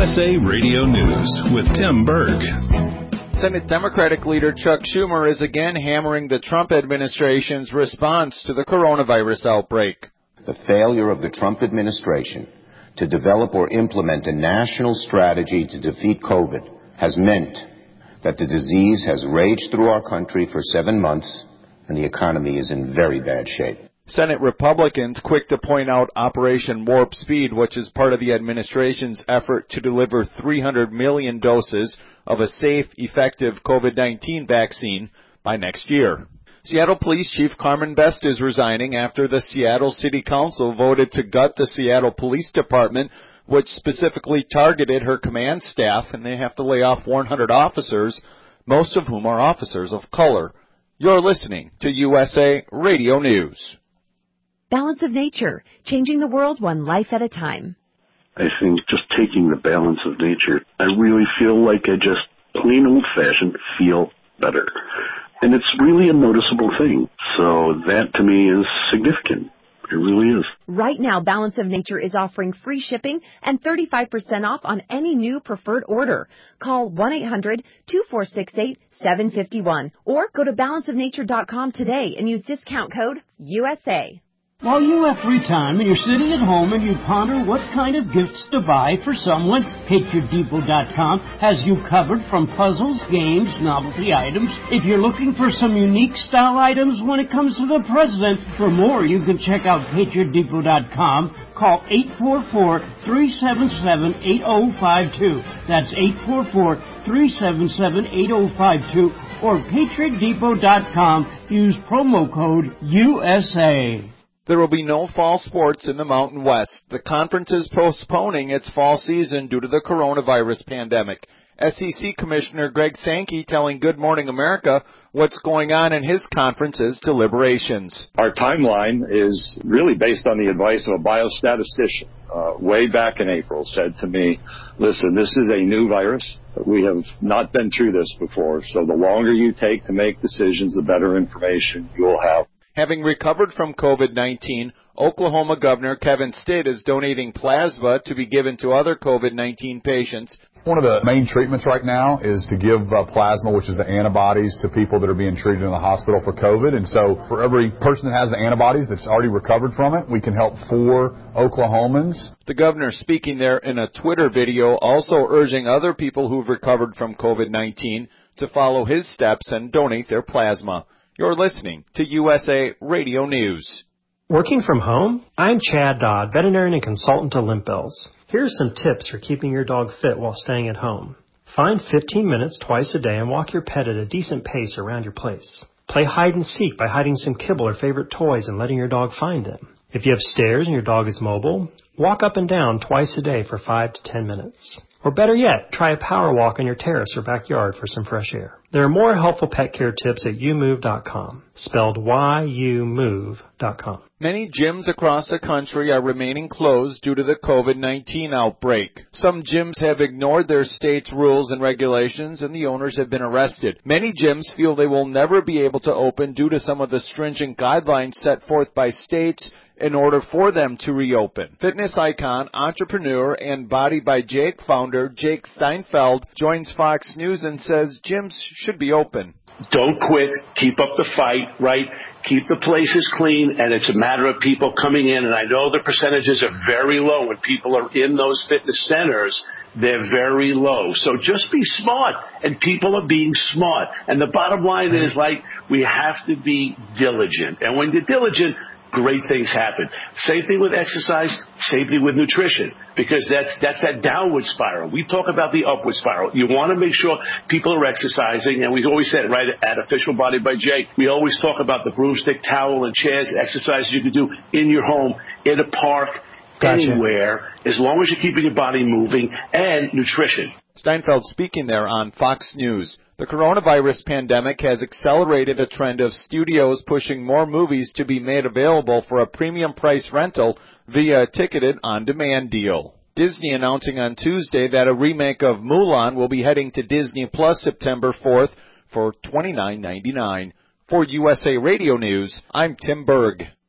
USA Radio News with Tim Berg. Senate Democratic leader Chuck Schumer is again hammering the Trump administration's response to the coronavirus outbreak. The failure of the Trump administration to develop or implement a national strategy to defeat COVID has meant that the disease has raged through our country for 7 months and the economy is in very bad shape. Senate Republicans quick to point out Operation Warp Speed, which is part of the administration's effort to deliver 300 million doses of a safe, effective COVID-19 vaccine by next year. Seattle Police Chief Carmen Best is resigning after the Seattle City Council voted to gut the Seattle Police Department, which specifically targeted her command staff, and they have to lay off 100 officers, most of whom are officers of color. You're listening to USA Radio News. Balance of Nature, changing the world one life at a time. I think just taking the balance of nature, I really feel like I just plain old-fashioned feel better. And it's really a noticeable thing. So that to me is significant. It really is. Right now, Balance of Nature is offering free shipping and 35% off on any new preferred order. Call 1-800-2468-751 or go to balanceofnature.com today and use discount code USA. While you have free time and you're sitting at home and you ponder what kind of gifts to buy for someone, PatriotDepot.com has you covered from puzzles, games, novelty items. If you're looking for some unique style items when it comes to the president, for more you can check out PatriotDepot.com. Call 844-377-8052. That's 844-377-8052 or PatriotDepot.com. Use promo code USA. There will be no fall sports in the Mountain West. The conference is postponing its fall season due to the coronavirus pandemic. SEC Commissioner Greg Sankey telling Good Morning America what's going on in his conference's deliberations. Our timeline is really based on the advice of a biostatistician. Way back in April said to me, listen, this is a new virus. We have not been through this before, so the longer you take to make decisions, the better information you'll have. Having recovered from COVID-19, Oklahoma Governor Kevin Stitt is donating plasma to be given to other COVID-19 patients. One of the main treatments right now is to give plasma, which is the antibodies, to people that are being treated in the hospital for COVID. And so for every person that has the antibodies that's already recovered from it, we can help 4 Oklahomans. The governor speaking there in a Twitter video, also urging other people who've recovered from COVID-19 to follow his steps and donate their plasma. You're listening to USA Radio News. Working from home? I'm Chad Dodd, veterinarian and consultant to Limp Bells. Here are some tips for keeping your dog fit while staying at home. Find 15 minutes twice a day and walk your pet at a decent pace around your place. Play hide and seek by hiding some kibble or favorite toys and letting your dog find them. If you have stairs and your dog is mobile, walk up and down twice a day for 5 to 10 minutes. Or better yet, try a power walk on your terrace or backyard for some fresh air. There are more helpful pet care tips at youmove.com, spelled youmove.com. Many gyms across the country are remaining closed due to the COVID-19 outbreak. Some gyms have ignored their state's rules and regulations, and the owners have been arrested. Many gyms feel they will never be able to open due to some of the stringent guidelines set forth by states in order for them to reopen. Fitness icon, entrepreneur, and Body by Jake founder Jake Steinfeld joins Fox News and says gyms should be open. Don't quit. Keep up the fight, right? Keep the places clean, and it's a matter of people coming in. And I know the percentages are very low when people are in those fitness centers. They're very low. So just be smart, and people are being smart. And the bottom line is, like, we have to be diligent. And when you're diligent, great things happen. Same thing with exercise, same thing with nutrition, because that's that downward spiral. We talk about the upward spiral. You want to make sure people are exercising, and we've always said, right, at Official Body by Jake, we always talk about the broomstick, towel, and chairs, exercises you can do in your home, in a park, anywhere, as long as you're keeping your body moving, and nutrition. Steinfeld speaking there on Fox News. The coronavirus pandemic has accelerated a trend of studios pushing more movies to be made available for a premium price rental via a ticketed on-demand deal. Disney announcing on Tuesday that a remake of Mulan will be heading to Disney Plus September 4th for $29.99. For USA Radio News, I'm Tim Berg.